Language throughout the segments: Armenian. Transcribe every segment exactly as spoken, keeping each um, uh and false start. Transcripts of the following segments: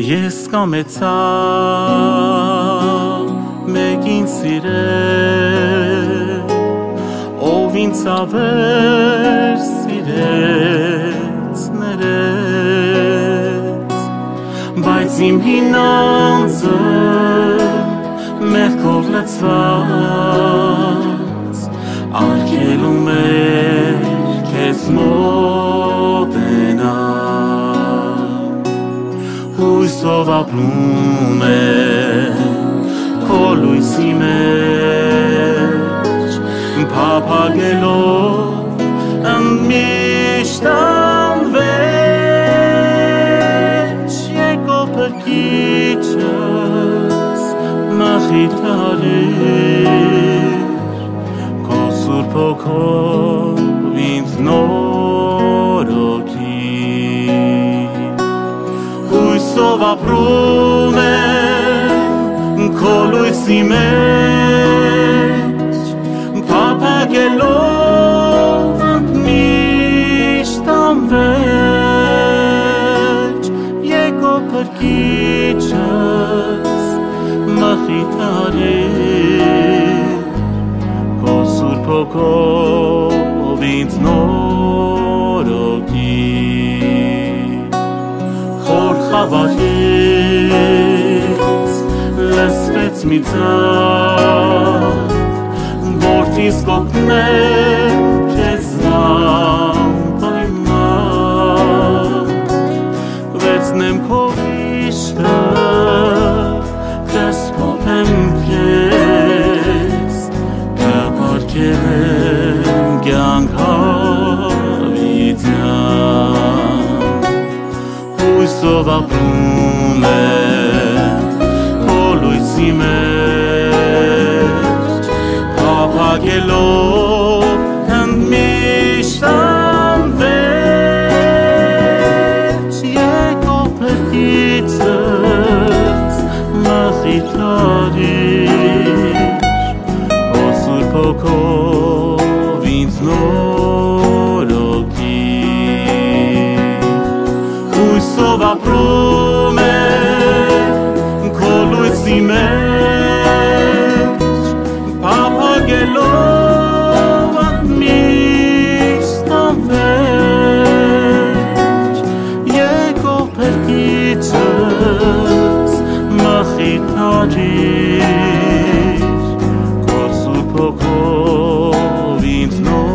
Ես կամեցա մեկին սիրել, ով ինձ ավեր սիրեց ներեց, բայց իմ հինանձը մեղքով լցված արգելում էր քեզ մոտենալ, հույսով ապրում եմ քո լույսի մեջ, փափագելով ընդմիշտ անվերջ, եկո փրկիչս մխիթարիր, քո սուրբ հոգով ինձ նորոգիր, հույսով ապրում եմ քո լույսի մեջ, փափագելով ընդմիշտ անվերջ, եկո փրկիչս մխիթարիր, քո սուրբ հոգով ինձ նորոգիր, խոր խավարից լսվեց մի ձայն, որդիս կօգնեմ քեզ անպայման, կվերցնեմ քո վիշտը, կսփոփեմ քեզ, կպարգևեմ կյանք հավիտյան, հույսով ապրում եմ քո լույսի մեջ, փափագելով ընդմիշտ անվերջ, եկո փրկիչս մխիթարիր, քո սուրբ հոգով ինձ նորոգիր, հույսով ապրում եմ քո լույսի մեջ, փափագելով ընդմիշտ անվերջ, եկո փրկիչս մխիթարիր, քո սուրբ հոգով ինձ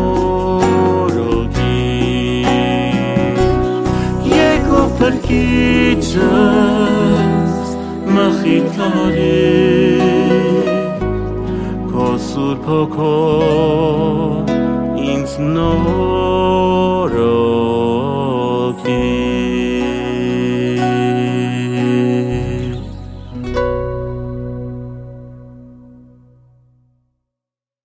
նորոգիր, եկո փրկիչս մխիթարիր, քո սուրբ հոգով ինձ նորոգիր։